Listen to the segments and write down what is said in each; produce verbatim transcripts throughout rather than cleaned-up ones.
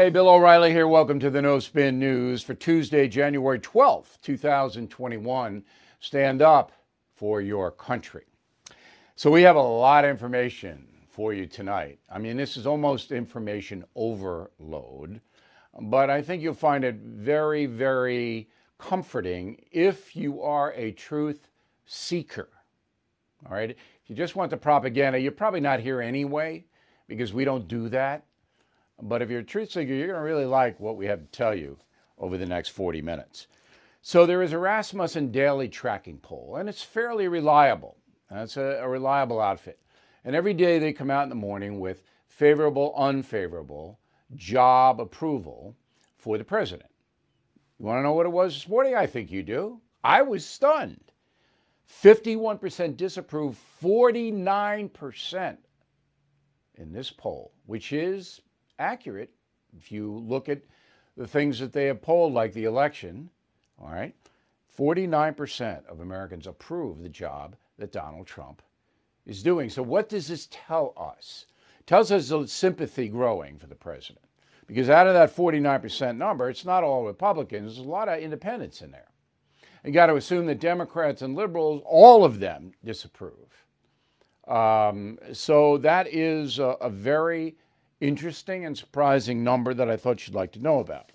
Hey, Bill O'Reilly here. Welcome to the No Spin News for Tuesday, January twelfth, two thousand twenty-one. Stand up for your country. So we have a lot of information for you tonight. I mean, this is almost information overload, but I think you'll find it very, very comforting if you are a truth seeker. All right? If you just want the propaganda, you're probably not here anyway, because we don't do that. But if you're a truth seeker, you're going to really like what we have to tell you over the next forty minutes. So there is a Rasmussen daily tracking poll, and it's fairly reliable. It's a, a reliable outfit. And every day they come out in the morning with favorable, unfavorable job approval for the president. You want to know what it was this morning? I think you do. I was stunned. fifty-one percent disapprove, forty-nine percent in this poll, which is accurate if you look at the things that they have polled, like the election. All right, forty-nine percent of Americans approve the job that Donald Trump is doing. So what does this tell us? It tells us the sympathy growing for the president, because out of that forty-nine percent number, it's not all Republicans. There's a lot of independents in there. You got to assume that Democrats and liberals, all of them, disapprove. Um, so that is a, a very interesting and surprising number that I thought you'd like to know about.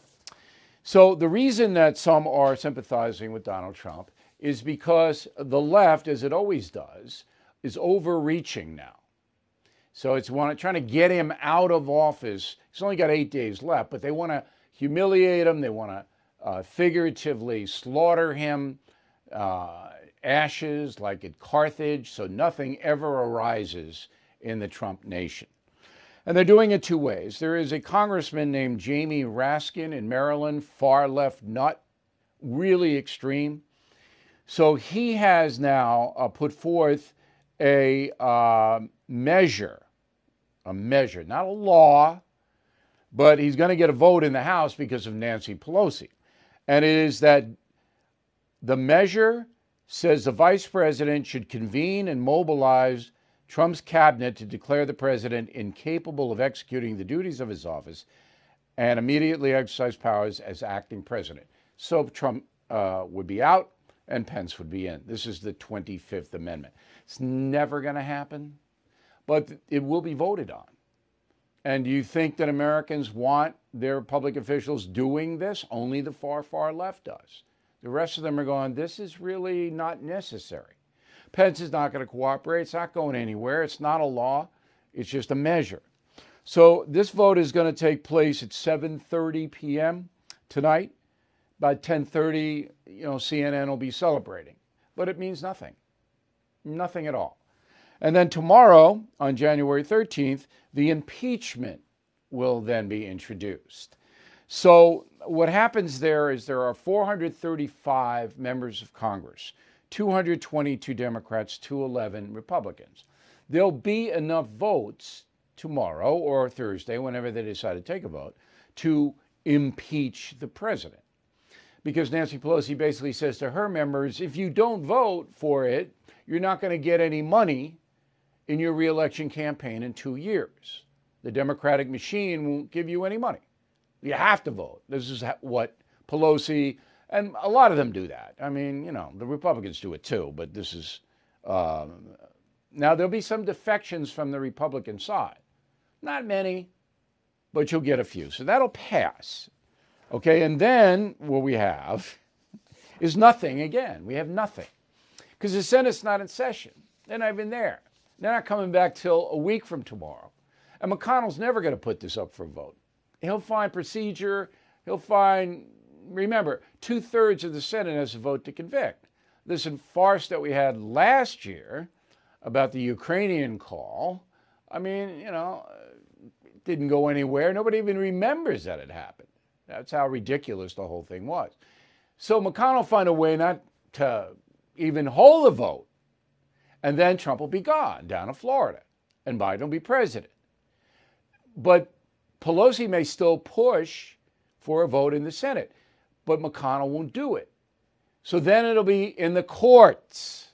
So the reason that some are sympathizing with Donald Trump is because the left, as it always does, is overreaching now. So it's want, trying to get him out of office. He's only got eight days left, but they want to humiliate him. They want to uh, figuratively slaughter him, uh, ashes like at Carthage, so nothing ever arises in the Trump nation. And they're doing it two ways. There is a congressman named Jamie Raskin in Maryland, far left nut, really extreme. So he has now uh, put forth a uh, measure, a measure, not a law, but he's going to get a vote in the House because of Nancy Pelosi. And it is that the measure says the vice president should convene and mobilize Trump's cabinet to declare the president incapable of executing the duties of his office and immediately exercise powers as acting president. So Trump uh, would be out and Pence would be in. This is the twenty-fifth Amendment. It's never going to happen, but it will be voted on. And do you think that Americans want their public officials doing this? Only the far, far left does. The rest of them are going, this is really not necessary. Pence is not going to cooperate. It's not going anywhere. It's not a law. It's just a measure. So this vote is going to take place at seven thirty p.m. tonight. By ten thirty, you know, C N N will be celebrating. But it means nothing. Nothing at all. And then tomorrow, on January thirteenth, the impeachment will then be introduced. So what happens there is there are four hundred thirty-five members of Congress, two hundred twenty-two Democrats, two hundred eleven Republicans. There'll be enough votes tomorrow or Thursday, whenever they decide to take a vote, to impeach the president. Because Nancy Pelosi basically says to her members, if you don't vote for it, you're not going to get any money in your reelection campaign in two years. The Democratic machine won't give you any money. You have to vote. This is what Pelosi, and a lot of them do that. I mean, you know, the Republicans do it too, but this is, um, now there'll be some defections from the Republican side. Not many, but you'll get a few. So that'll pass. Okay, and then what we have is nothing again. We have nothing. Because the Senate's not in session. They're not even there. They're not coming back till a week from tomorrow. And McConnell's never going to put this up for a vote. He'll find procedure. He'll find, remember, two-thirds of the Senate has to vote to convict. This farce that we had last year about the Ukrainian call, I mean, you know, it didn't go anywhere. Nobody even remembers that it happened. That's how ridiculous the whole thing was. So McConnell will find a way not to even hold a vote. And then Trump will be gone down to Florida. And Biden will be president. But Pelosi may still push for a vote in the Senate. But McConnell won't do it. So then it'll be in the courts.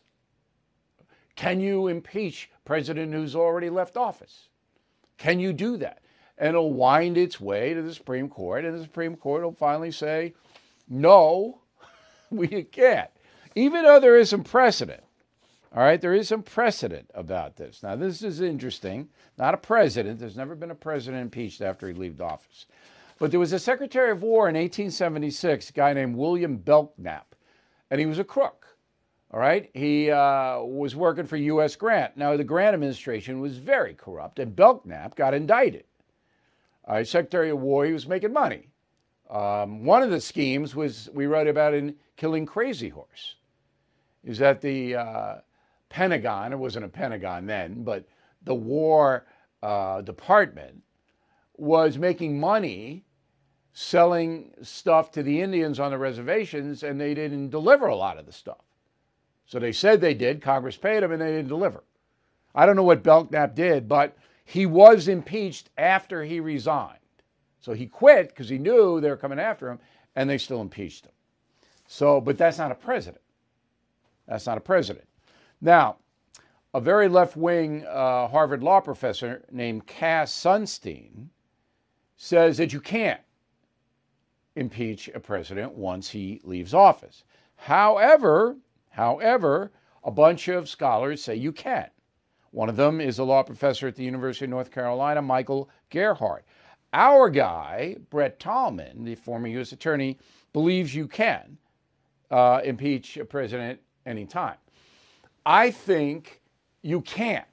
Can you impeach a president who's already left office? Can you do that? and it'll wind its way to the Supreme Court, and the Supreme Court will finally say, no, we can't. Even though there is some precedent, all right, there is some precedent about this. Now, this is interesting. Not a president. There's never been a president impeached after he left office. But there was a Secretary of War in eighteen seventy-six, a guy named William Belknap, and he was a crook. All right, he uh, was working for U S Grant. Now, the Grant administration was very corrupt, and Belknap got indicted. Uh, Secretary of War, he was making money. Um, one of the schemes was, we wrote about in Killing Crazy Horse, is that the uh, Pentagon, it wasn't a Pentagon then, but the War uh, Department was making money selling stuff to the Indians on the reservations, and they didn't deliver a lot of the stuff. So they said they did. Congress paid them, and they didn't deliver. I don't know what Belknap did, but he was impeached after he resigned. So he quit because he knew they were coming after him, and they still impeached him. So, but that's not a president. That's not a president. Now, a very left-wing uh, Harvard law professor named Cass Sunstein says that you can't impeach a president once he leaves office. However, however, a bunch of scholars say you can. One of them is a law professor at the University of North Carolina, Michael Gerhardt. Our guy, Brett Tallman, the former U S attorney, believes you can uh, impeach a president anytime. I think you can't.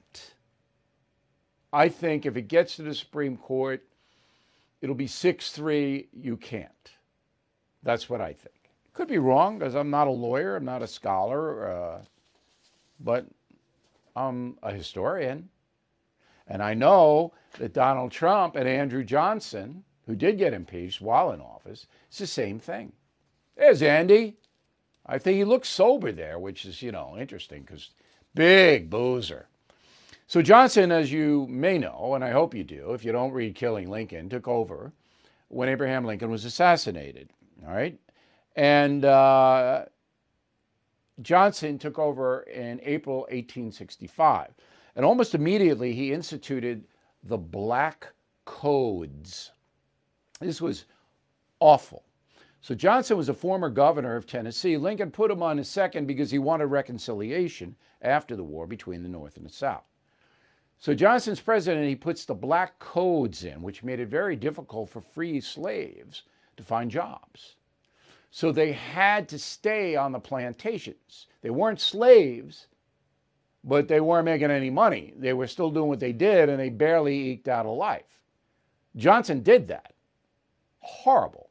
I think if it gets to the Supreme Court, it'll be six three, you can't. That's what I think. Could be wrong because I'm not a lawyer, I'm not a scholar, uh, but I'm a historian. And I know that Donald Trump and Andrew Johnson, who did get impeached while in office, it's the same thing. There's Andy. I think he looks sober there, which is, you know, interesting because big boozer. So Johnson, as you may know, and I hope you do, if you don't read Killing Lincoln, took over when Abraham Lincoln was assassinated, all right? And uh, Johnson took over in April eighteen sixty-five. And almost immediately, he instituted the Black Codes. This was awful. So Johnson was a former governor of Tennessee. Lincoln put him on his second because he wanted reconciliation after the war between the North and the South. So Johnson's president, he puts the Black Codes in, which made it very difficult for free slaves to find jobs. So they had to stay on the plantations. They weren't slaves, but they weren't making any money. They were still doing what they did, and they barely eked out a life. Johnson did that. Horrible.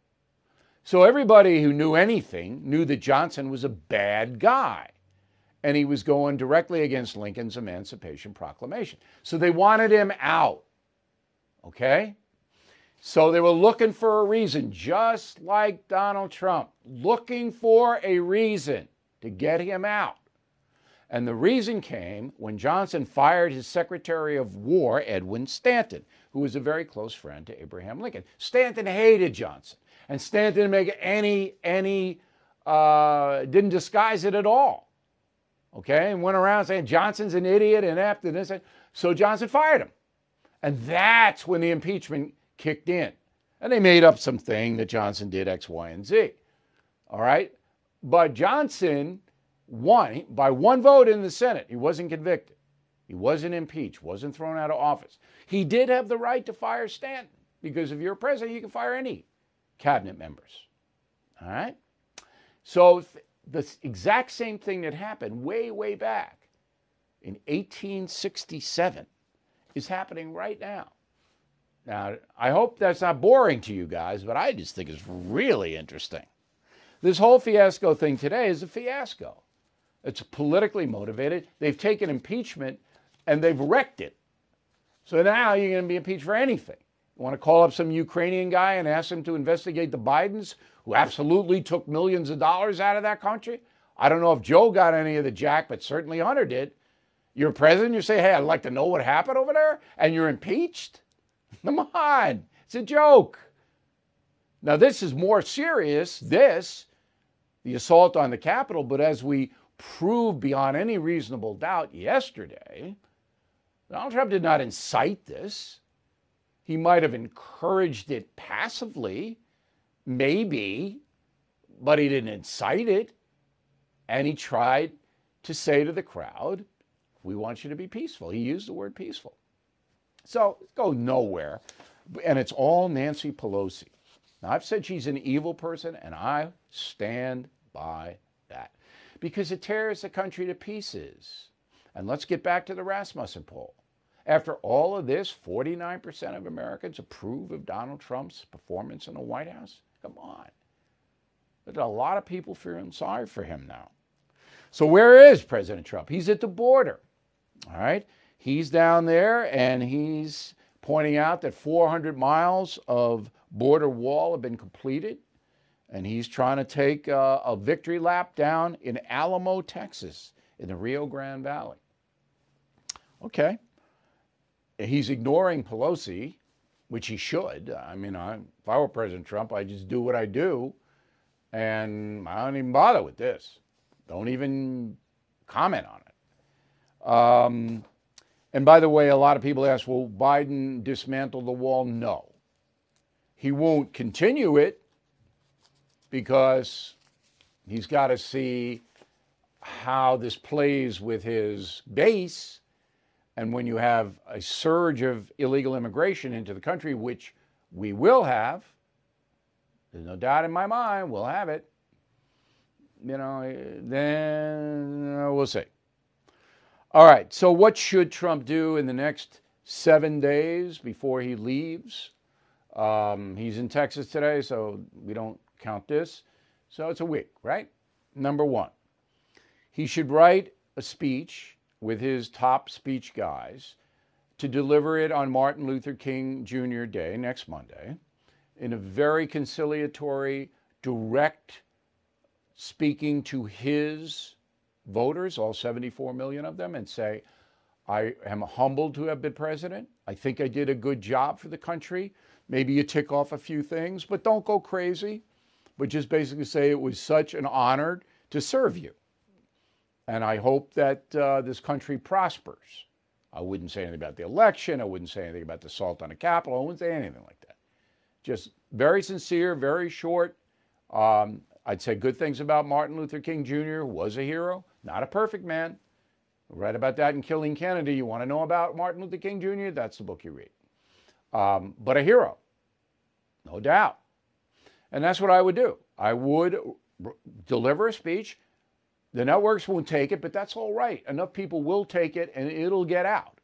So everybody who knew anything knew that Johnson was a bad guy, and he was going directly against Lincoln's Emancipation Proclamation. So they wanted him out, okay? So they were looking for a reason, just like Donald Trump, looking for a reason to get him out. And the reason came when Johnson fired his Secretary of War, Edwin Stanton, who was a very close friend to Abraham Lincoln. Stanton hated Johnson, and Stanton didn't make any, any, uh, didn't disguise it at all. Okay, and went around saying Johnson's an idiot, inept, and this. So Johnson fired him. And that's when the impeachment kicked in. And they made up some thing that Johnson did X, Y, and Z. All right? But Johnson won by one vote in the Senate. He wasn't convicted. He wasn't impeached, wasn't thrown out of office. He did have the right to fire Stanton, because if you're president, you can fire any cabinet members. All right? So the exact same thing that happened way, way back in eighteen sixty-seven is happening right now. Now, I hope that's not boring to you guys, but I just think it's really interesting. This whole fiasco thing today is a fiasco. It's politically motivated. They've taken impeachment and they've wrecked it. So now you're going to be impeached for anything. You want to call up some Ukrainian guy and ask him to investigate the Bidens, who absolutely took millions of dollars out of that country? I don't know if Joe got any of the jack, but certainly Hunter did. You're president, you say, hey, I'd like to know what happened over there, and you're impeached? Come on, it's a joke. Now, this is more serious, this, the assault on the Capitol, but as we proved beyond any reasonable doubt yesterday, Donald Trump did not incite this. He might have encouraged it passively, maybe, but he didn't incite it. And he tried to say to the crowd, we want you to be peaceful. He used the word peaceful. So go nowhere. And it's all Nancy Pelosi. Now, I've said she's an evil person, and I stand by that because it tears the country to pieces. And let's get back to the Rasmussen poll. After all of this, forty-nine percent of Americans approve of Donald Trump's performance in the White House. Come on. There's a lot of people feeling sorry for him now. So where is President Trump? He's at the border. All right. He's down there, and he's pointing out that four hundred miles of border wall have been completed, and he's trying to take uh, a victory lap down in Alamo, Texas, in the Rio Grande Valley. Okay. He's ignoring Pelosi, which he should. I mean, I, if I were President Trump, I'd just do what I do, and I don't even bother with this. Don't even comment on it. Um, and by the way, a lot of people ask, will Biden dismantle the wall? No. He won't continue it because he's got to see how this plays with his base. And when you have a surge of illegal immigration into the country, which we will have, there's no doubt in my mind, we'll have it, you know, then uh, we'll see. All right, so what should Trump do in the next seven days before he leaves? Um, he's in Texas today, so we don't count this. So it's a week, right? Number one, he should write a speech with his top speech guys to deliver it on Martin Luther King Junior Day, next Monday, in a very conciliatory, direct speaking to his voters, all seventy-four million of them, and say, I am humbled to have been president. I think I did a good job for the country. Maybe you tick off a few things, but don't go crazy. But just basically say it was such an honor to serve you. And I hope that uh, this country prospers. I wouldn't say anything about the election. I wouldn't say anything about the assault on the Capitol. I wouldn't say anything like that. Just very sincere, very short. Um, I'd say good things about Martin Luther King Junior, who was a hero, not a perfect man. Read about that in Killing Kennedy. You want to know about Martin Luther King Junior? That's the book you read. Um, but a hero, no doubt. And that's what I would do. I would r- deliver a speech. The networks won't take it, but that's all right. Enough people will take it, and it'll get out.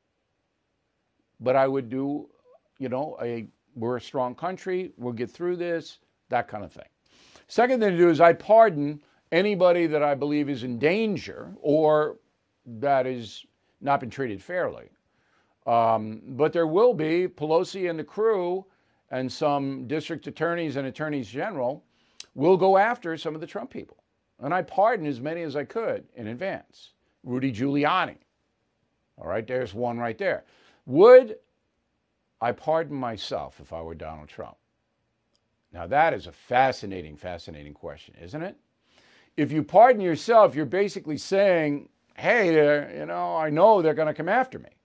But I would do, you know, a we're a strong country. We'll get through this, that kind of thing. Second thing to do is I pardon anybody that I believe is in danger or that has not been treated fairly. Um, but there will be Pelosi and the crew and some district attorneys and attorneys general will go after some of the Trump people. And I pardoned as many as I could in advance. Rudy Giuliani. All right, there's one right there. Would I pardon myself if I were Donald Trump? Now, that is a fascinating, fascinating question, isn't it? If you pardon yourself, you're basically saying, hey, you know, I know they're going to come after me.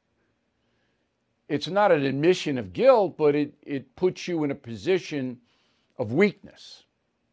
It's not an admission of guilt, but it, it puts you in a position of weakness.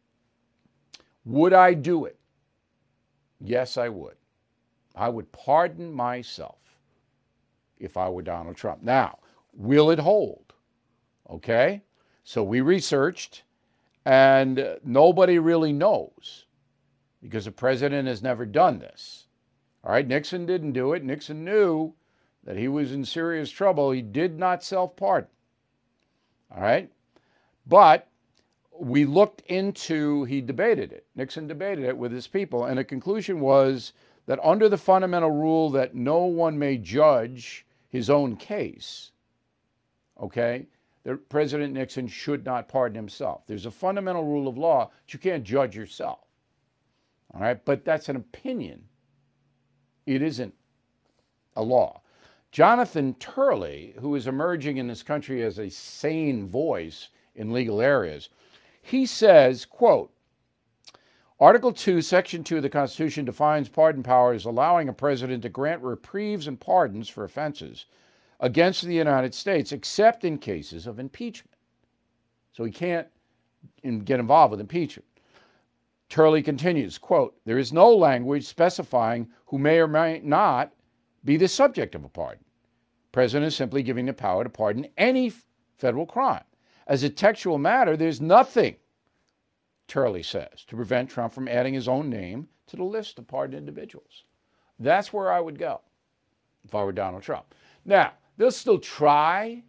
Would I do it? Yes, I would. I would pardon myself if I were Donald Trump. Now, will it hold? Okay? So we researched, and nobody really knows because the president has never done this. All right, Nixon didn't do it. Nixon knew that he was in serious trouble. He did not self-pardon. All right? But we looked into, he debated it. Nixon debated it with his people, and the conclusion was that under the fundamental rule that no one may judge his own case, okay, that President Nixon should not pardon himself. There's a fundamental rule of law that you can't judge yourself. All right? But that's an opinion. It isn't a law. Jonathan Turley, who is emerging in this country as a sane voice in legal areas, he says, quote, Article two, Section two of the Constitution defines pardon power as allowing a president to grant reprieves and pardons for offenses against the United States, except in cases of impeachment. So he can't get involved with impeachment. Turley continues, quote, there is no language specifying who may or may not be the subject of a pardon. The president is simply giving the power to pardon any federal crime. As a textual matter, there's nothing, Turley says, to prevent Trump from adding his own name to the list of pardoned individuals. That's where I would go if I were Donald Trump. Now, they'll still try,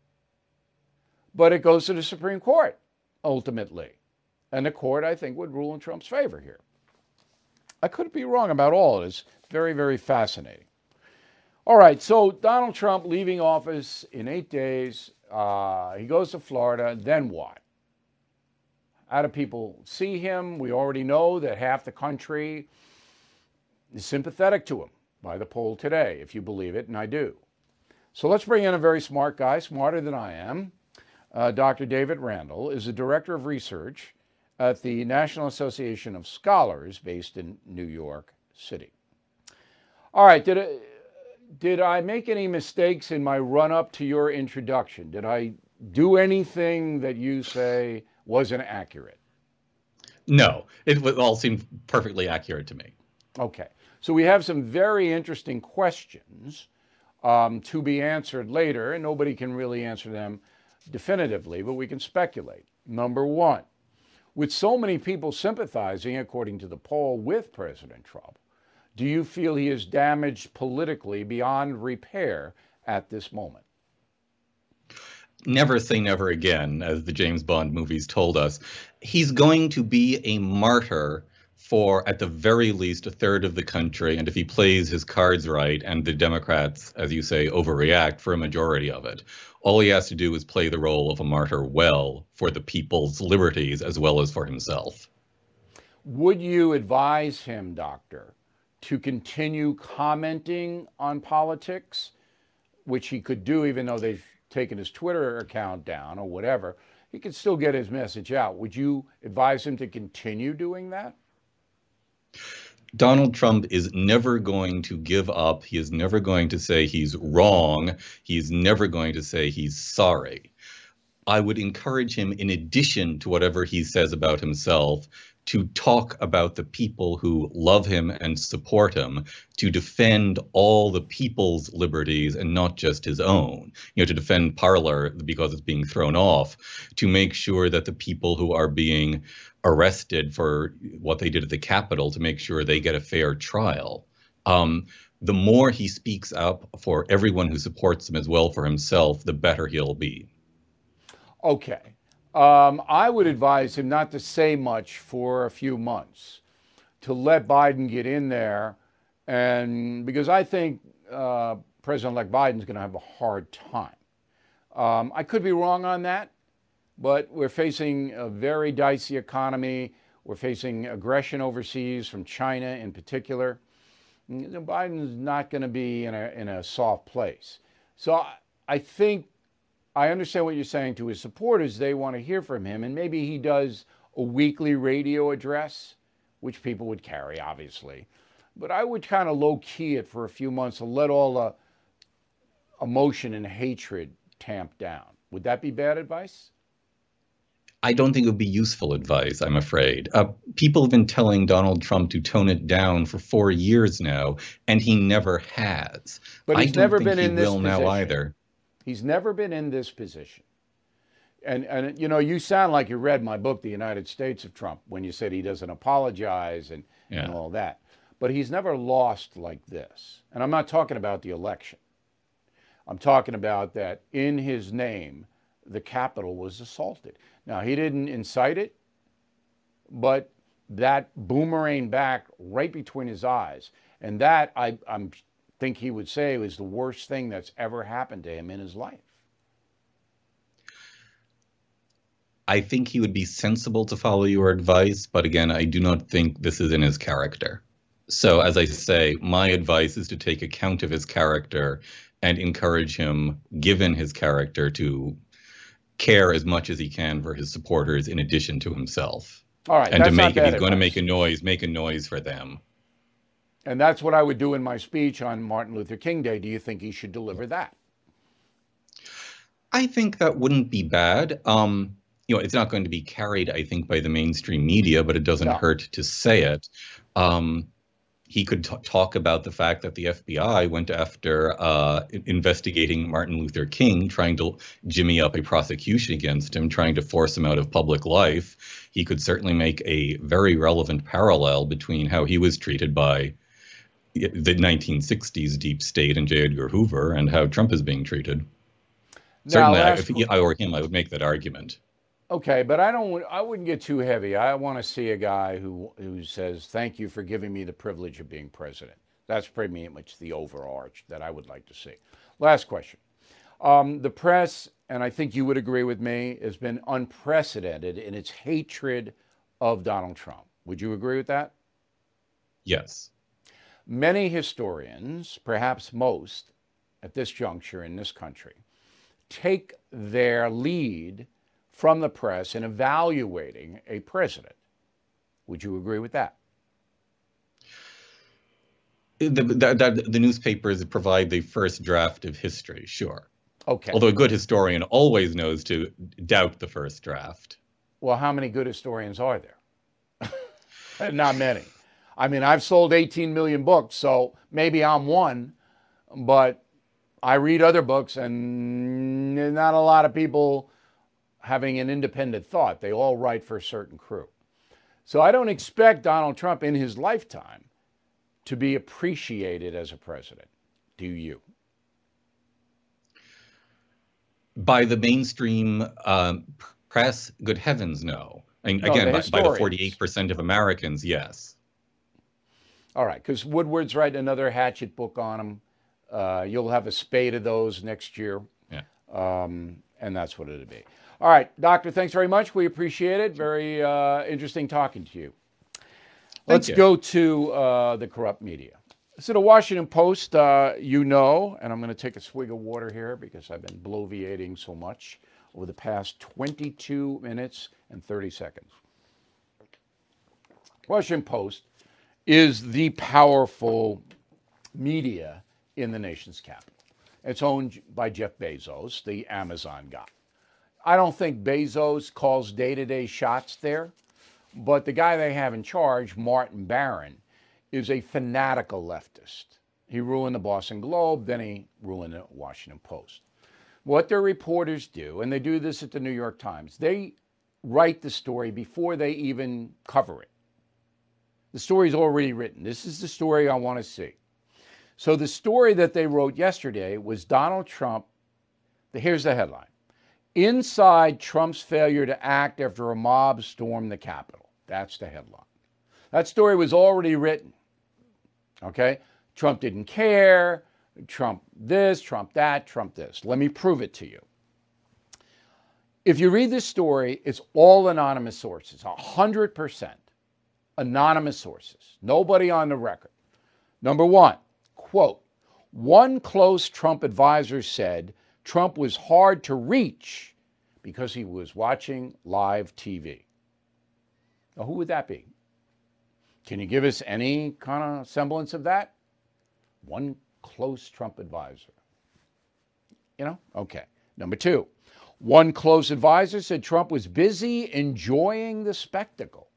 but it goes to the Supreme Court, ultimately. And the court, I think, would rule in Trump's favor here. I could be wrong about all of this. Very, very fascinating. All right, so Donald Trump leaving office in eight days. Uh, he goes to Florida. Then what? How do people see him? We already know that half the country is sympathetic to him by the poll today, if you believe it, and I do. So let's bring in a very smart guy, smarter than I am. Uh, Doctor David Randall is the director of research at the National Association of Scholars based in New York City. All right, did I, did I make any mistakes in my run-up to your introduction? Did I do anything that you say wasn't accurate? No, it all seemed perfectly accurate to me. Okay, so we have some very interesting questions um, to be answered later, and nobody can really answer them definitively, but we can speculate. Number one, with so many people sympathizing, according to the poll, with President Trump, do you feel he is damaged politically beyond repair at this moment? Never say never again, as the James Bond movies told us. He's going to be a martyr for, at the very least, a third of the country, and if he plays his cards right, and the Democrats, as you say, overreact, for a majority of it. All he has to do is play the role of a martyr well for the people's liberties as well as for himself. Would you advise him, doctor, to continue commenting on politics, which he could do even though they've taken his Twitter account down or whatever? He could still get his message out. Would you advise him to continue doing that? Donald Trump is never going to give up. He is never going to say he's wrong. He's never going to say he's sorry. I would encourage him, in addition to whatever he says about himself, to talk about the people who love him and support him, to defend all the people's liberties and not just his own, you know, to defend Parler because it's being thrown off, to make sure that the people who are being arrested for what they did at the Capitol, to make sure they get a fair trial. Um, the more he speaks up for everyone who supports him as well for himself, the better he'll be. Okay. Um, I would advise him not to say much for a few months, to let Biden get in there, and because I think uh, President-elect Biden's going to have a hard time. Um, I could be wrong on that, but we're facing a very dicey economy. We're facing aggression overseas from China in particular. Biden's not going to be in a, in a soft place. So I, I think I understand what you're saying to his supporters. They want to hear from him, and maybe he does a weekly radio address, which people would carry, obviously. But I would kind of low-key it for a few months and let all the emotion and hatred tamp down. Would that be bad advice? I don't think it would be useful advice, I'm afraid. Uh, people have been telling Donald Trump to tone it down for four years now, and he never has. But he's I don't never think been he in this will position. now either. He's never been in this position. And, and you know, you sound like you read my book, The United States of Trump, when you said he doesn't apologize and, Yeah. and all that. But he's never lost like this. And I'm not talking about the election. I'm talking about that in his name, the Capitol was assaulted. Now, he didn't incite it, but that boomerang back right between his eyes. And that, I I'm, think he would say, was the worst thing that's ever happened to him in his life. I think he would be sensible to follow your advice, but again, I do not think this is in his character. So, as I say, my advice is to take account of his character and encourage him, given his character, to care as much as he can for his supporters in addition to himself. All right, and that's to not make, if bad he's going to advice. make a noise, make a noise for them. And that's what I would do in my speech on Martin Luther King Day. Do you think he should deliver that? I think that wouldn't be bad. Um, you know, it's not going to be carried, I think, by the mainstream media, but it doesn't No. hurt to say it. Um, he could t- talk about the fact that the F B I went after uh, investigating Martin Luther King, trying to jimmy up a prosecution against him, trying to force him out of public life. He could certainly make a very relevant parallel between how he was treated by the nineteen sixties deep state and J. Edgar Hoover and how Trump is being treated. Now, Certainly, I, last if he, I were him, I would make that argument. Okay, but I don't. I wouldn't get too heavy. I want to see a guy who who says, "Thank you for giving me the privilege of being president." That's pretty much the overarch that I would like to see. Last question. Um, the press, and I think you would agree with me, has been unprecedented in its hatred of Donald Trump. Would you agree with that? Yes. Many historians, perhaps most, at this juncture in this country, take their lead from the press in evaluating a president. Would you agree with that? The, the, the, the newspapers provide the first draft of history, sure. Okay. Although a good historian always knows to doubt the first draft. Well, how many good historians are there? Not many. I mean, I've sold eighteen million books, so maybe I'm one, but I read other books and not a lot of people having an independent thought. They all write for a certain crew. So I don't expect Donald Trump in his lifetime to be appreciated as a president. Do you? By the mainstream um, press, good heavens, no. And No, again, the by, by the historians. forty-eight percent of Americans, yes. All right, because Woodward's writing another hatchet book on him. Uh, you'll have a spate of those next year. Yeah. Um, and that's what it'll be. All right, Doctor, thanks very much. We appreciate it. Very uh, interesting talking to you. Let's you. go to uh, the corrupt media. So the Washington Post, uh, you know, and I'm going to take a swig of water here because I've been bloviating so much over the past twenty-two minutes and thirty seconds. Washington Post is the powerful media in the nation's capital. It's owned by Jeff Bezos, the Amazon guy. I don't think Bezos calls day-to-day shots there, but the guy they have in charge, Martin Barron, is a fanatical leftist. He ruined the Boston Globe, then he ruined the Washington Post. What their reporters do, and they do this at the New York Times, they write the story before they even cover it. The story's already written. This is the story I want to see. So the story that they wrote yesterday was Donald Trump. Here's the headline. Inside Trump's failure to act after a mob stormed the Capitol. That's the headline. That story was already written. Okay? Trump didn't care. Trump this, Trump that, Trump this. Let me prove it to you. If you read this story, it's all anonymous sources, one hundred percent anonymous sources. Nobody on the record. Number one, quote, one close Trump advisor said Trump was hard to reach because he was watching live T V. Now, who would that be? Can you give us any kind of semblance of that? One close Trump advisor. You know? Okay. Number two, one close advisor said Trump was busy enjoying the spectacle.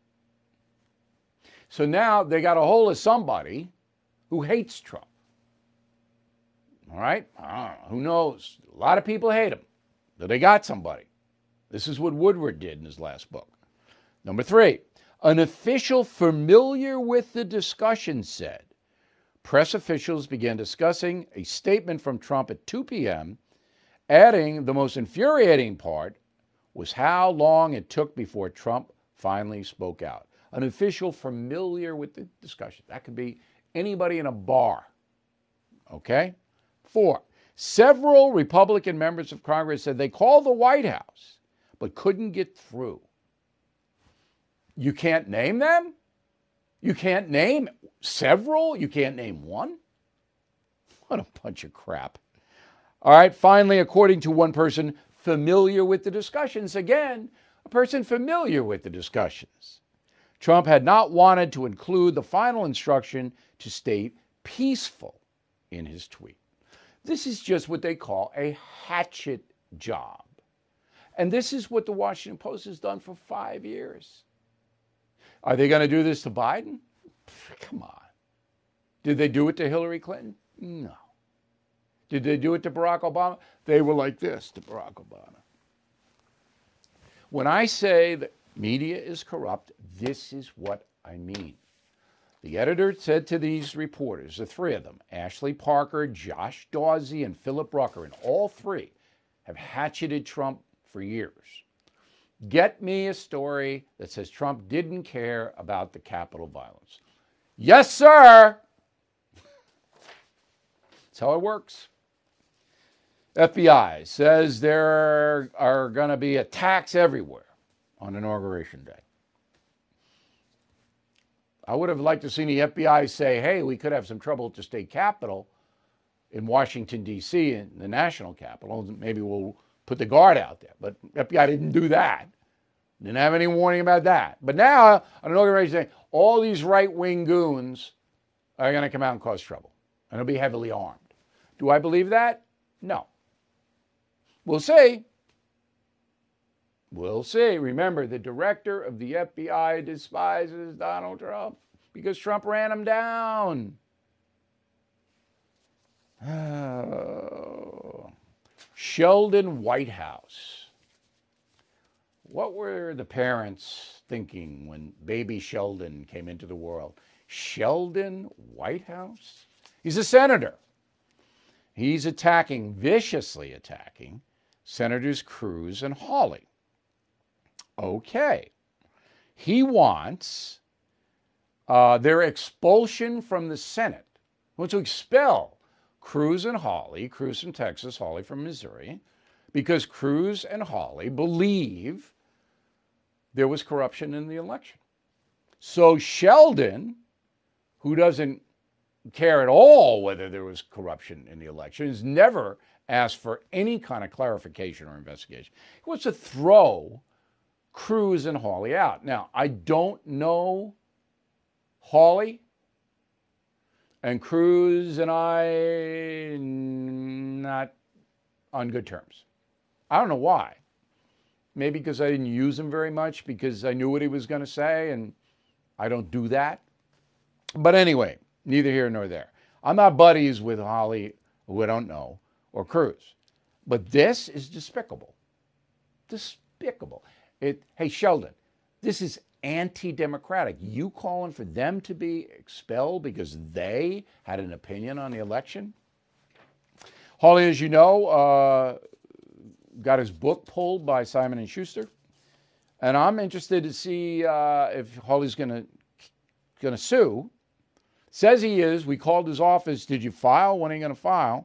So now they got a hold of somebody who hates Trump. All right? Uh, who knows? A lot of people hate him, but they got somebody. This is what Woodward did in his last book. Number three, an official familiar with the discussion said press officials began discussing a statement from Trump at two p.m., adding the most infuriating part was how long it took before Trump finally spoke out. An official familiar with the discussion. That could be anybody in a bar. Okay? Four, several Republican members of Congress said they called the White House but couldn't get through. You can't name them? You can't name several? You can't name one? What a bunch of crap. All right, finally, according to one person familiar with the discussions, again, a person familiar with the discussions, Trump had not wanted to include the final instruction to stay peaceful in his tweet. This is just what they call a hatchet job. And this is what the Washington Post has done for five years. Are they going to do this to Biden? Come on. Did they do it to Hillary Clinton? No. Did they do it to Barack Obama? They were like this to Barack Obama. When I say that media is corrupt, this is what I mean. The editor said to these reporters, the three of them, Ashley Parker, Josh Dawsey, and Philip Rucker, and all three have hatcheted Trump for years. Get me a story that says Trump didn't care about the Capitol violence. Yes, sir. That's how it works. F B I says there are going to be attacks everywhere on Inauguration Day. I would have liked to see the F B I say, hey, we could have some trouble at the state capitol in Washington, D C, in the national capital. Maybe we'll put the guard out there. But F B I didn't do that. Didn't have any warning about that. But now, on Inauguration Day, all these right-wing goons are going to come out and cause trouble. And they'll be heavily armed. Do I believe that? No. We'll see. We'll see. Remember, the director of the F B I despises Donald Trump because Trump ran him down. Oh. Sheldon Whitehouse. What were the parents thinking when baby Sheldon came into the world? Sheldon Whitehouse? He's a senator. He's attacking, viciously attacking, Senators Cruz and Hawley. Okay. He wants uh, their expulsion from the Senate. He wants to expel Cruz and Hawley, Cruz from Texas, Hawley from Missouri, because Cruz and Hawley believe there was corruption in the election. So Sheldon, who doesn't care at all whether there was corruption in the election, has never asked for any kind of clarification or investigation. He wants to throw Cruz and Hawley out. Now, I don't know Hawley, and Cruz and I not on good terms. I don't know why. Maybe because I didn't use him very much, because I knew what he was going to say, and I don't do that. But anyway, neither here nor there. I'm not buddies with Hawley, who I don't know, or Cruz. But this is despicable. Despicable. It, hey, Sheldon, this is anti-democratic. You calling for them to be expelled because they had an opinion on the election? Hawley, as you know, uh, got his book pulled by Simon and Schuster. And I'm interested to see uh, if Hawley's going to going to sue. Says he is. We called his office. Did you file? When are you going to file?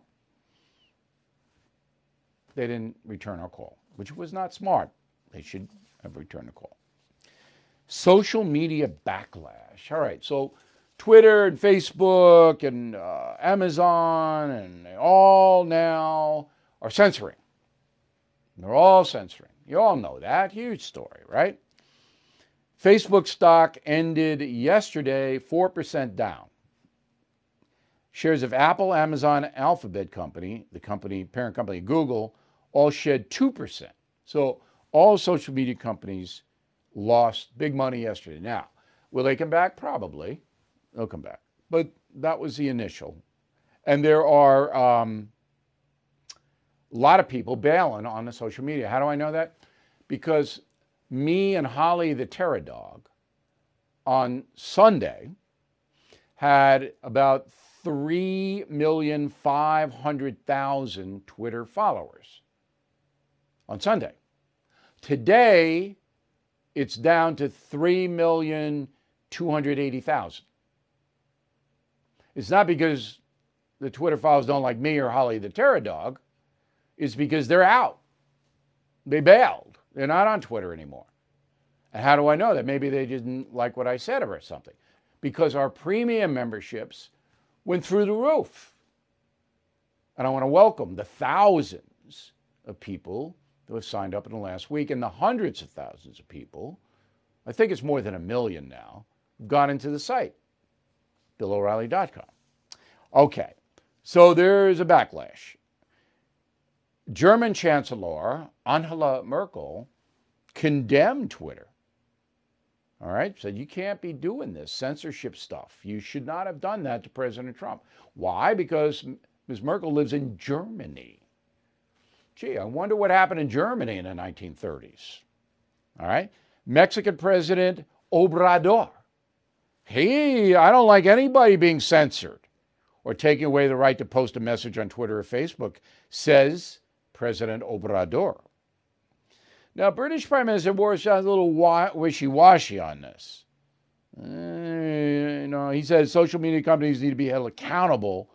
They didn't return our call, which was not smart. They should have returned the call. Social media backlash. All right, so Twitter and Facebook and uh, Amazon and they all now are censoring. They're all censoring. You all know that. Huge story, right? Facebook stock ended yesterday four percent down. Shares of Apple, Amazon, Alphabet Company, the company, parent company Google, all shed two percent. So all social media companies lost big money yesterday. Now, will they come back? Probably. They'll come back. But that was the initial. And there are um, a lot of people bailing on the social media. How do I know that? Because me and Holly the Terror Dog on Sunday had about three million five hundred thousand Twitter followers on Sunday. Today, it's down to three million two hundred eighty thousand. It's not because the Twitter followers don't like me or Holly the Terror Dog. It's because they're out. They bailed. They're not on Twitter anymore. And how do I know that? Maybe they didn't like what I said or something. Because our premium memberships went through the roof. And I want to welcome the thousands of people who have signed up in the last week and the hundreds of thousands of people, I think it's more than a million now, who've gone into the site, Bill O'Reilly dot com. Okay, so there's a backlash. German Chancellor Angela Merkel condemned Twitter. All right, said you can't be doing this censorship stuff. You should not have done that to President Trump. Why? Because Miz Merkel lives in Germany. Gee, I wonder what happened in Germany in the nineteen thirties. All right, Mexican President Obrador. He, I don't like anybody being censored or taking away the right to post a message on Twitter or Facebook, says President Obrador. Now, British Prime Minister Boris Johnson is a little wishy-washy on this. Uh, you know, he says social media companies need to be held accountable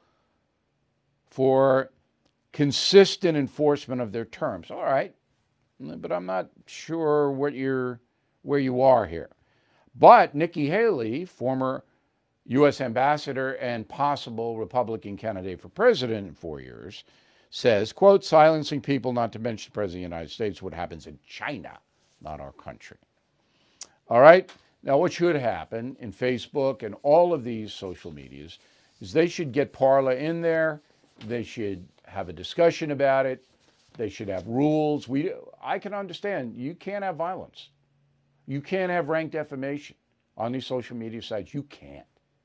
for consistent enforcement of their terms. All right, but I'm not sure what you're, where you are here. But Nikki Haley, former U S ambassador and possible Republican candidate for president in four years, says, quote, silencing people, not to mention the President of the United States, what happens in China, not our country. All right. Now, what should happen in Facebook and all of these social medias is they should get Parler in there. They should have a discussion about it. They should have rules. We, I can understand you can't have violence. You can't have rank defamation on these social media sites. You can't.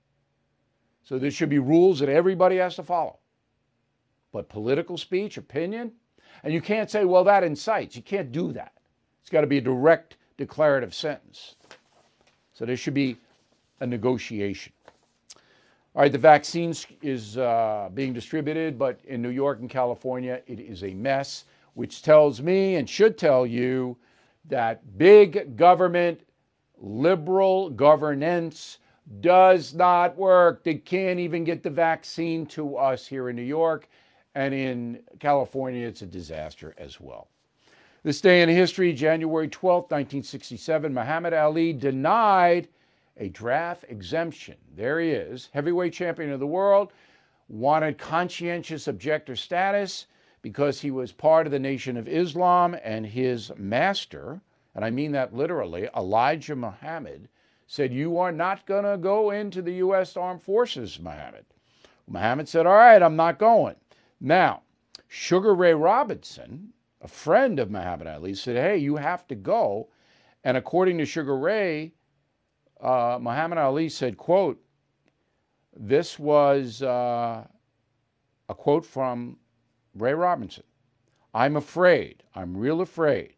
So there should be rules that everybody has to follow. But political speech, opinion, and you can't say, well, that incites. You can't do that. It's got to be a direct declarative sentence. So there should be a negotiation. All right, the vaccine is uh, being distributed, but in New York and California, it is a mess, which tells me and should tell you that big government, liberal governance does not work. They can't even get the vaccine to us here in New York. And in California, it's a disaster as well. This day in history, January twelfth, nineteen sixty-seven, Muhammad Ali denied a draft exemption. There he is, heavyweight champion of the world, wanted conscientious objector status because he was part of the Nation of Islam, and his master, and I mean that literally, Elijah Muhammad, said, you are not going to go into the U S Armed Forces, Muhammad. Muhammad said, all right, I'm not going. Now, Sugar Ray Robinson, a friend of Muhammad Ali, said, hey, you have to go. And according to Sugar Ray, uh, Muhammad Ali said, quote, this was uh, a quote from Ray Robinson. I'm afraid, I'm real afraid.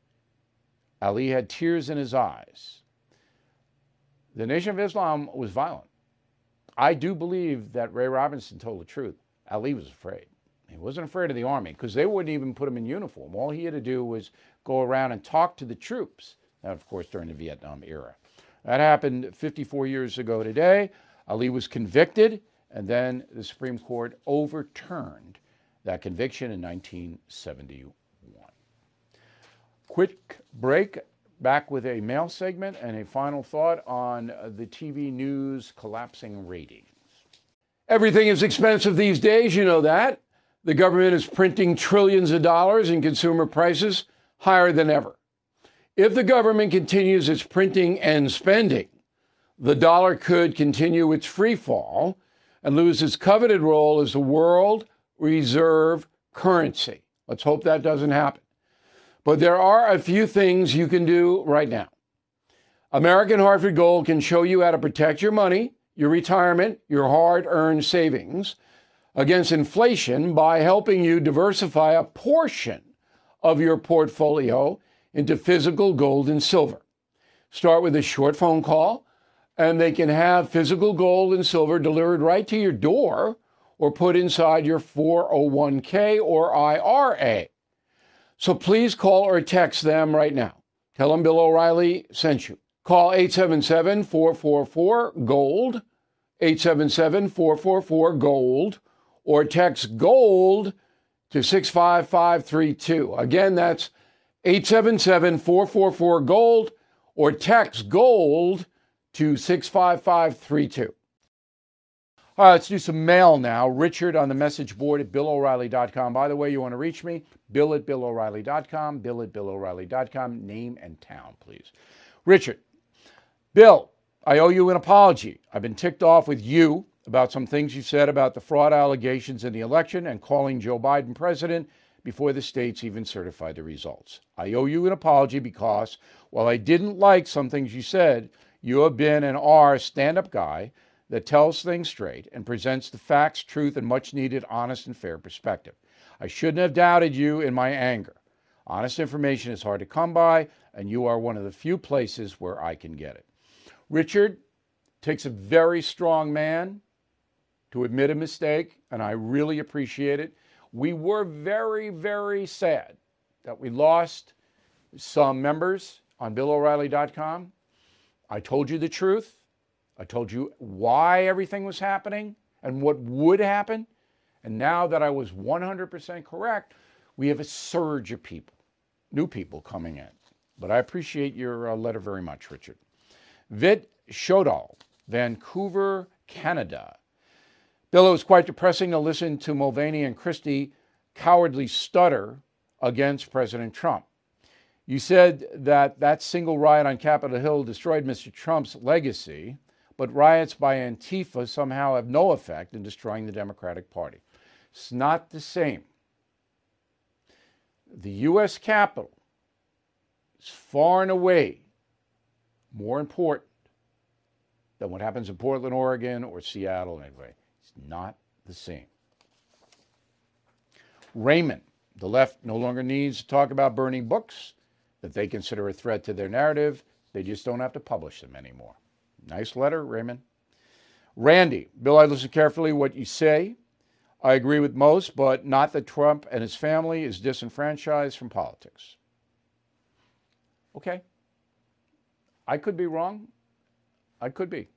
Ali had tears in his eyes. The Nation of Islam was violent. I do believe that Ray Robinson told the truth. Ali was afraid. He wasn't afraid of the army because they wouldn't even put him in uniform. All he had to do was go around and talk to the troops. That, of course, during the Vietnam era. That happened fifty-four years ago today. Ali was convicted, and then the Supreme Court overturned that conviction in nineteen seventy-one. Quick break. Back with a mail segment and a final thought on the T V news collapsing ratings. Everything is expensive these days, you know that. The government is printing trillions of dollars and consumer prices higher than ever. If the government continues its printing and spending, the dollar could continue its free fall and lose its coveted role as the world reserve currency. Let's hope that doesn't happen. But there are a few things you can do right now. American Hartford Gold can show you how to protect your money, your retirement, your hard-earned savings against inflation by helping you diversify a portion of your portfolio into physical gold and silver. Start with a short phone call, and they can have physical gold and silver delivered right to your door or put inside your four oh one k or I R A. So please call or text them right now. Tell them Bill O'Reilly sent you. Call eight seven seven, four four four, GOLD, eight seven seven, four four four, GOLD, or text GOLD to six five five three two. Again, that's eight seven seven, four four four, GOLD, or text GOLD to six five five three two. All right, let's do some mail now. Richard on the message board at bill o'reilly dot com. By the way, you want to reach me? Bill at bill o'reilly dot com, bill at bill o'reilly dot com. Name and town, please. Richard, Bill, I owe you an apology. I've been ticked off with you about some things you said about the fraud allegations in the election and calling Joe Biden president before the states even certified the results. I owe you an apology because, while I didn't like some things you said, you have been and are a stand-up guy that tells things straight and presents the facts, truth, and much-needed honest and fair perspective. I shouldn't have doubted you in my anger. Honest information is hard to come by, and you are one of the few places where I can get it. Richard, takes a very strong man to admit a mistake, and I really appreciate it. We were very, very sad that we lost some members on Bill O'Reilly dot com. I told you the truth. I told you why everything was happening and what would happen. And now that I was one hundred percent correct, we have a surge of people, new people coming in. But I appreciate your uh, letter very much, Richard. Vit Shodal, Vancouver, Canada. Bill, it was quite depressing to listen to Mulvaney and Christie cowardly stutter against President Trump. You said that that single riot on Capitol Hill destroyed Mister Trump's legacy, but riots by Antifa somehow have no effect in destroying the Democratic Party. It's not the same. The U S Capitol is far and away more important than what happens in Portland, Oregon, or Seattle anyway. It's not the same. Raymond, the left no longer needs to talk about burning books that they consider a threat to their narrative. They just don't have to publish them anymore. Nice letter, Raymond. Randy, Bill, I listen carefully to what you say. I agree with most, but not that Trump and his family is disenfranchised from politics. Okay. I could be wrong. I could be.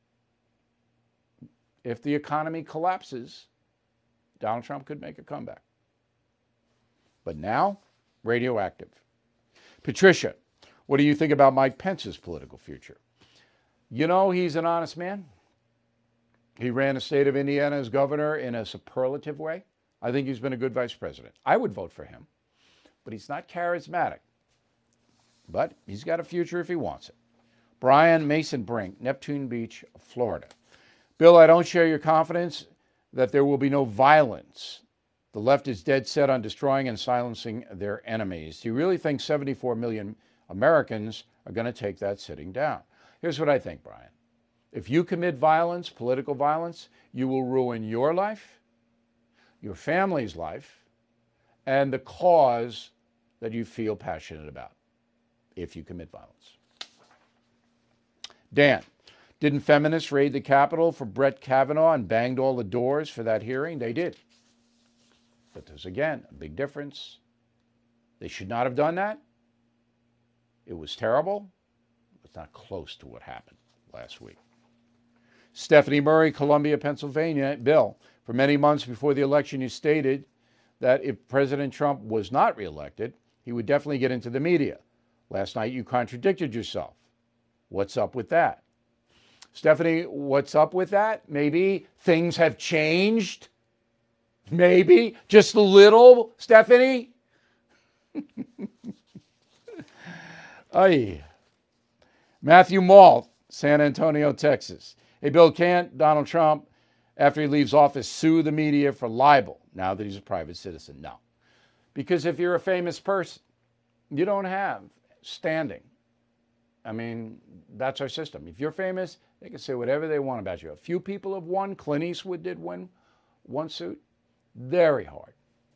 If the economy collapses, Donald Trump could make a comeback. But now, radioactive. Patricia, what do you think about Mike Pence's political future? You know, he's an honest man. He ran the state of Indiana as governor in a superlative way. I think he's been a good vice president. I would vote for him, but he's not charismatic. But he's got a future if he wants it. Brian Mason Brink, Neptune Beach, Florida. Bill, I don't share your confidence that there will be no violence. The left is dead set on destroying and silencing their enemies. Do you really think seventy-four million Americans are going to take that sitting down? Here's what I think, Brian. If you commit violence, political violence, you will ruin your life, your family's life, and the cause that you feel passionate about if you commit violence. Dan, didn't feminists raid the Capitol for Brett Kavanaugh and banged all the doors for that hearing? They did. But there's, again, a big difference. They should not have done that. It was terrible. It's not close to what happened last week. Stephanie Murray, Columbia, Pennsylvania. Bill, for many months before the election, you stated that if President Trump was not reelected, he would definitely get into the media. Last night, you contradicted yourself. What's up with that? Stephanie, what's up with that? Maybe things have changed? Maybe just a little, Stephanie? Aye. Matthew Malt, San Antonio, Texas. Hey, Bill, can't Donald Trump, after he leaves office, sue the media for libel now that he's a private citizen? No. Because if you're a famous person, you don't have standing. I mean, that's our system. If you're famous, they can say whatever they want about you. A few people have won. Clint Eastwood did win one suit. Very hard.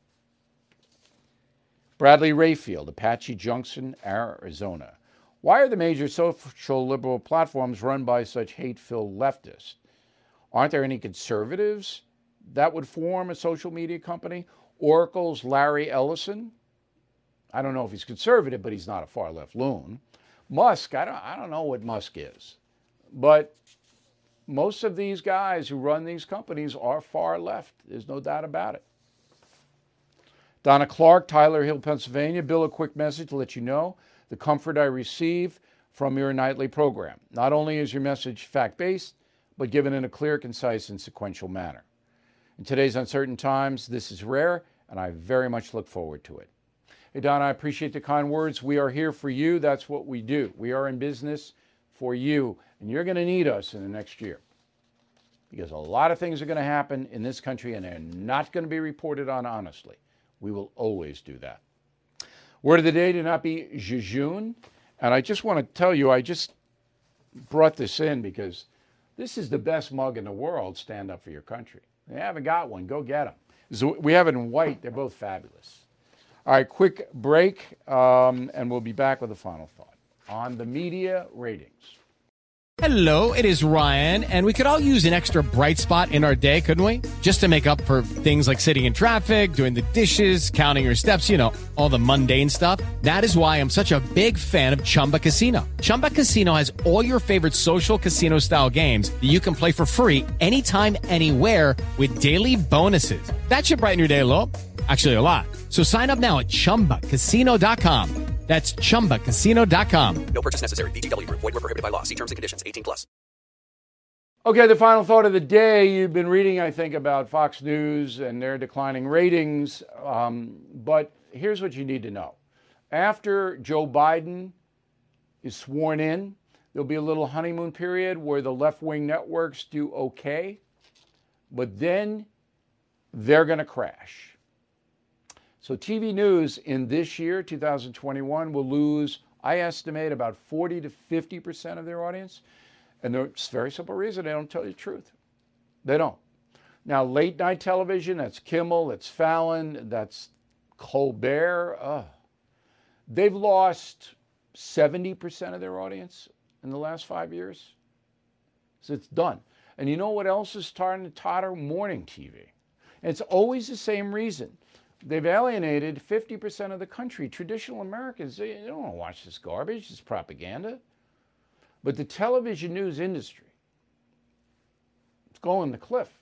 Bradley Rayfield, Apache Junction, Arizona. Why are the major social liberal platforms run by such hate-filled leftists? Aren't there any conservatives that would form a social media company? Oracle's Larry Ellison. I don't know if he's conservative, but he's not a far-left loon. Musk, I don't, I don't know what Musk is. But most of these guys who run these companies are far left. There's no doubt about it. Donna Clark, Tyler Hill, Pennsylvania. Bill, a quick message to let you know the comfort I receive from your nightly program. Not only is your message fact-based, but given in a clear, concise, and sequential manner. In today's uncertain times, this is rare, and I very much look forward to it. Hey, Don, I appreciate the kind words. We are here for you. That's what we do. We are in business for you, and you're going to need us in the next year because a lot of things are going to happen in this country, and they're not going to be reported on honestly. We will always do that. Word of the day, to not be jejune. And I just want to tell you, I just brought this in because this is the best mug in the world. Stand up for your country. If you haven't got one, go get them. So we have it in white. They're both fabulous. All right, quick break, um, and we'll be back with a final thought on the media ratings. Hello, it is Ryan, and we could all use an extra bright spot in our day, couldn't we? Just to make up for things like sitting in traffic, doing the dishes, counting your steps, you know, all the mundane stuff. That is why I'm such a big fan of Chumba Casino. Chumba Casino has all your favorite social casino-style games that you can play for free anytime, anywhere with daily bonuses. That should brighten your day a little. Actually, a lot. So sign up now at chumba casino dot com. That's chumba casino dot com. No purchase necessary. V G W Group. Void where prohibited by law. See terms and conditions. eighteen plus. Okay, the final thought of the day. You've been reading, I think, about Fox News and their declining ratings. Um, but here's what you need to know. After Joe Biden is sworn in, there'll be a little honeymoon period where the left-wing networks do okay. But then they're going to crash. So T V news in this year, two thousand twenty-one, will lose, I estimate, about forty to fifty percent of their audience. And there's a very simple reason: they don't tell you the truth. They don't. Now, late night television, that's Kimmel, that's Fallon, that's Colbert. Uh, they've lost seventy percent of their audience in the last five years. So it's done. And you know what else is starting to totter? Morning T V. And it's always the same reason. They've alienated fifty percent of the country. Traditional Americans, they, they don't want to watch this garbage. It's propaganda. But the television news industry, it's going the cliff.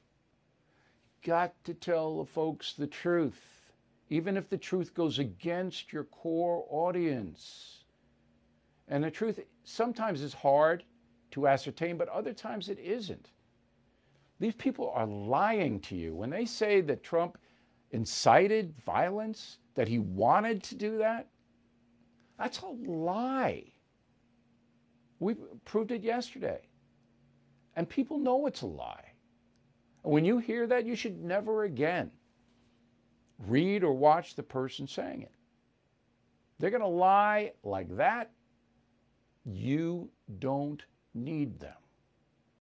Got to tell the folks the truth, even if the truth goes against your core audience. And the truth sometimes is hard to ascertain, but other times it isn't. These people are lying to you. When they say that Trump incited violence, that he wanted to do that, that's a lie. We proved it yesterday. And people know it's a lie. And when you hear that, you should never again read or watch the person saying it. They're going to lie like that. You don't need them.